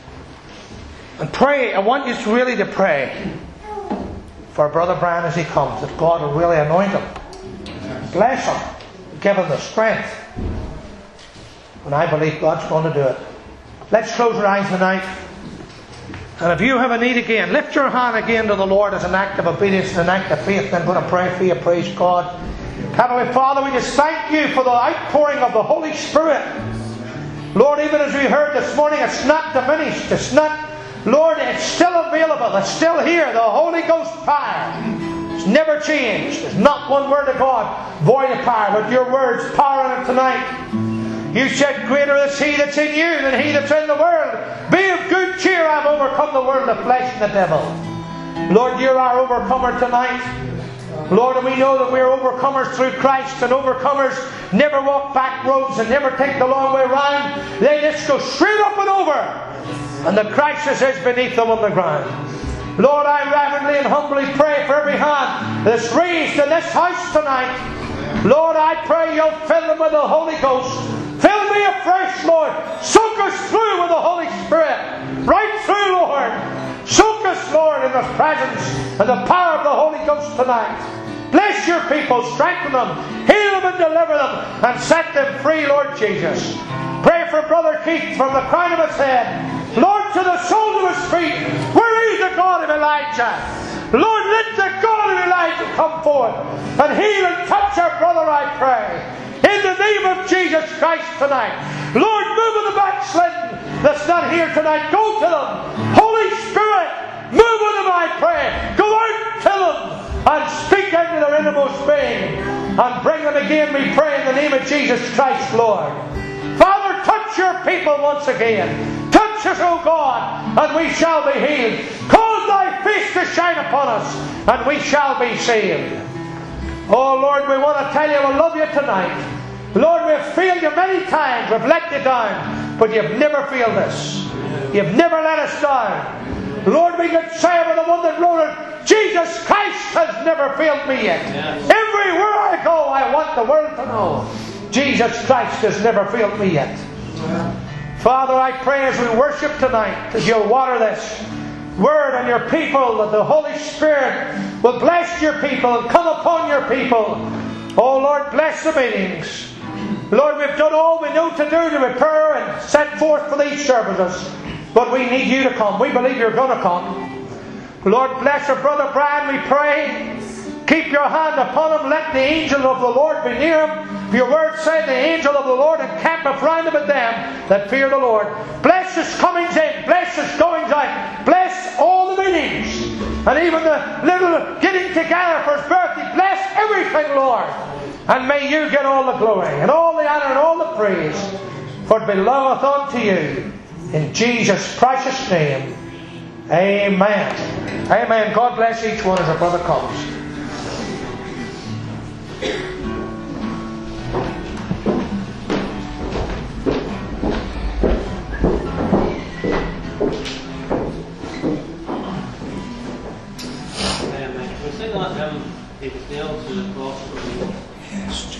And pray, I want you really to pray for Brother Brian as he comes, that God will really anoint him, bless him, give him the strength. And I believe God's going to do it. Let's close our eyes tonight. And if you have a need again, lift your hand again to the Lord as an act of obedience and an act of faith. I'm going to pray for you. Praise God. Heavenly Father, we just thank you for the outpouring of the Holy Spirit. Lord, even as we heard this morning, it's not diminished. It's not, Lord, it's still available. It's still here. The Holy Ghost fire. It's never changed. There's not one word of God void of power, but your word's power in it tonight. You said, greater is He that's in you than he that's in the world. Be of good cheer, I've overcome the world, the flesh and the devil. Lord, you're our overcomer tonight. Lord, and we know that we're overcomers through Christ, and overcomers never walk back roads and never take the long way round. They just go straight up and over. And the crisis is beneath them on the ground. Lord, I reverently and humbly pray for every hand that's raised in this house tonight. Lord, I pray you'll fill them with the Holy Ghost. Fill me afresh, Lord. Soak us through with the Holy Spirit. Right through, Lord. Soak us, Lord, in the presence and the power of the Holy Ghost tonight. Bless your people. Strengthen them. Heal them and deliver them. And set them free, Lord Jesus. Pray for Brother Keith from the crown of his head, Lord, to the soles of his feet. Where is the God of Elijah? Lord, let the God of Elijah come forth and heal and touch our brother, I pray. In the name of Jesus Christ tonight. Lord, move in the backslidden that's not here tonight. Go to them. Holy Spirit, move in them, I pray. Go out to them and speak into their innermost being. And bring them again, we pray, in the name of Jesus Christ, Lord. Father, touch your people once again. Touch us, O God, and we shall be healed. Cause thy face to shine upon us, and we shall be saved. Oh Lord, we want to tell you we love you tonight. Lord, we've failed you many times. We've let you down. But you've never failed us. You've never let us down. Lord, we could say over the one that wrote it, Jesus Christ has never failed me yet. Yes. Everywhere I go, I want the world to know Jesus Christ has never failed me yet. Father, I pray as we worship tonight that you'll water this Word on your people, that the Holy Spirit will bless your people and come upon your people. Oh Lord, bless the meetings. Lord, we've done all we know to do to prepare and set forth for these services. But we need you to come. We believe you're going to come. Lord, bless our brother Brian, we pray. Keep your hand upon him. Let the angel of the Lord be near him. For your word said, the angel of the Lord encampeth round about them that fear the Lord. Bless his comings in. Bless his goings out. Bless all the meetings. And even the little getting together for his birthday. Bless everything, Lord. And may you get all the glory and all the honour and all the praise. For it belongeth unto you. In Jesus' precious name. Amen. Amen. God bless each one as our brother comes. We're singing that hymn, He was nailed to the cross for me. Yes.